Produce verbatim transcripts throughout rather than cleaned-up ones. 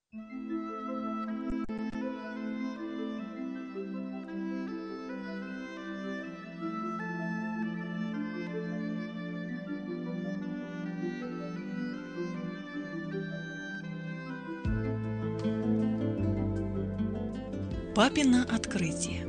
Папино открытие.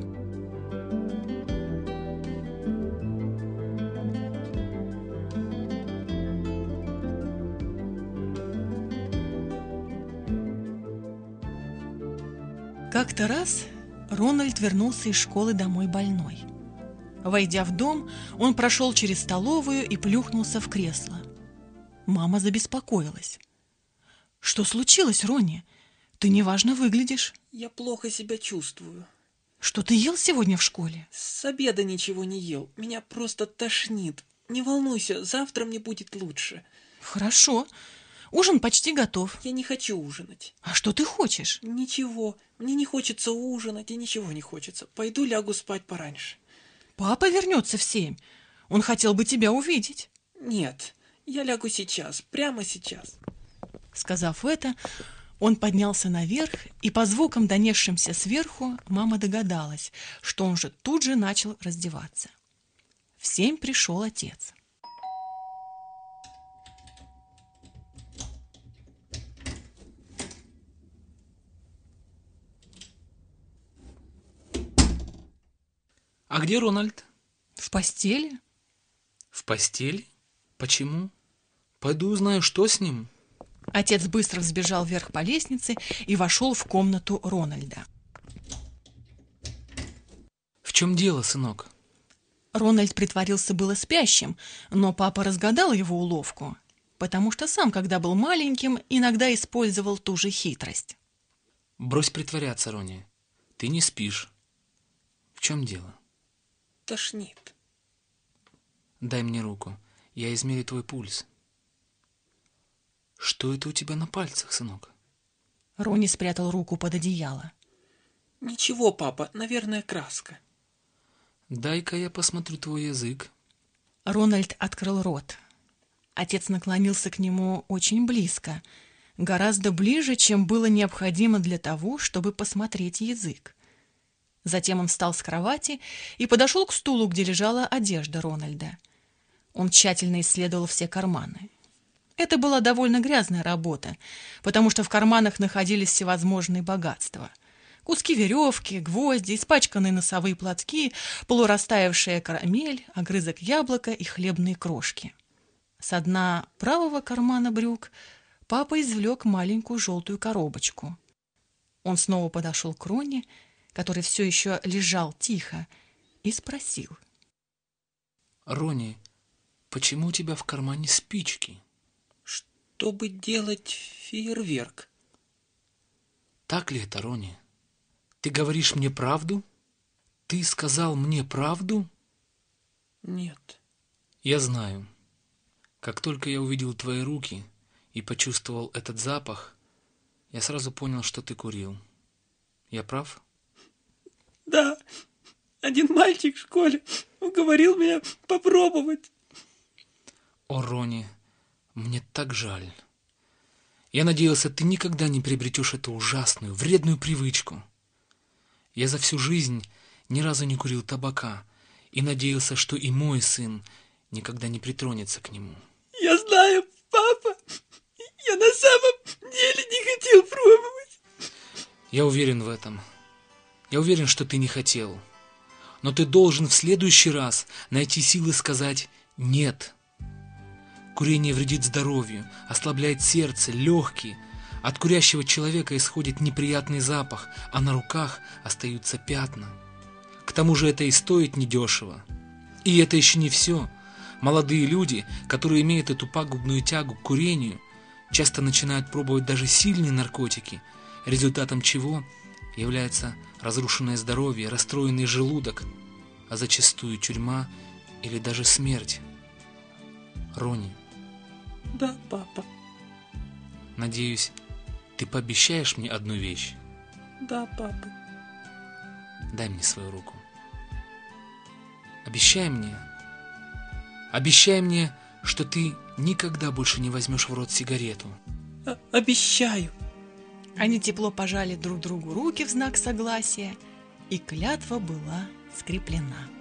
Как-то раз Рональд вернулся из школы домой больной. Войдя в дом, он прошел через столовую и плюхнулся в кресло. Мама забеспокоилась. «Что случилось, Ронни? Ты неважно выглядишь». Я плохо себя чувствую. Что ты ел сегодня в школе? С обеда ничего не ел. Меня просто тошнит. Не волнуйся, завтра мне будет лучше. Хорошо. Ужин почти готов. Я не хочу ужинать. А что ты хочешь? Ничего. Мне не хочется ужинать и ничего не хочется. Пойду лягу спать пораньше. Папа вернется в семь. Он хотел бы тебя увидеть. Нет, я лягу сейчас, прямо сейчас. Сказав это, он поднялся наверх, и по звукам, донесшимся сверху, мама догадалась, что он же тут же начал раздеваться. В семь пришел отец. А где Рональд? В постели? В постели? Почему? Пойду узнаю, что с ним. Отец быстро взбежал вверх по лестнице и вошел в комнату Рональда. В чем дело, сынок? Рональд притворился было спящим, но папа разгадал его уловку, потому что сам, когда был маленьким, иногда использовал ту же хитрость. Брось притворяться, Ронни. Ты не спишь. В чем дело? Тошнит. Дай мне руку. Я измерю твой пульс. Что это у тебя на пальцах, сынок? Ронни спрятал руку под одеяло. Ничего, папа, наверное, краска. Дай-ка я посмотрю твой язык. Рональд открыл рот. Отец наклонился к нему очень близко, гораздо ближе, чем было необходимо для того, чтобы посмотреть язык. Затем он встал с кровати и подошел к стулу, где лежала одежда Рональда. Он тщательно исследовал все карманы. Это была довольно грязная работа, потому что в карманах находились всевозможные богатства. Куски веревки, гвозди, испачканные носовые платки, полурастаявшая карамель, огрызок яблока и хлебные крошки. Со дна правого кармана брюк папа извлек маленькую желтую коробочку. Он снова подошел к Ронни, который все еще лежал тихо, и спросил. Ронни, почему у тебя в кармане спички? Чтобы делать фейерверк. Так ли это, Ронни? Ты говоришь мне правду? Ты сказал мне правду? Нет. Я знаю. Как только я увидел твои руки и почувствовал этот запах, я сразу понял, что ты курил. Я прав? Да. Один мальчик в школе уговорил меня попробовать. О, Ронни, мне так жаль. Я надеялся, ты никогда не приобретешь эту ужасную, вредную привычку. Я за всю жизнь ни разу не курил табака и надеялся, что и мой сын никогда не притронется к нему. Я знаю, папа. Я на самом деле не хотел пробовать. Я уверен в этом. Я уверен, что ты не хотел. Но ты должен в следующий раз найти силы сказать «нет». Курение вредит здоровью, ослабляет сердце, легкие. От курящего человека исходит неприятный запах, а на руках остаются пятна. К тому же это и стоит недешево. И это еще не все. Молодые люди, которые имеют эту пагубную тягу к курению, часто начинают пробовать даже сильные наркотики, результатом чего является разрушенное здоровье, расстроенный желудок, а зачастую тюрьма или даже смерть. Ронни. Да, папа. Надеюсь, ты пообещаешь мне одну вещь? Да, папа. Дай мне свою руку. Обещай мне. Обещай мне, что ты никогда больше не возьмешь в рот сигарету. А- обещаю. Они тепло пожали друг другу руки в знак согласия, и клятва была скреплена.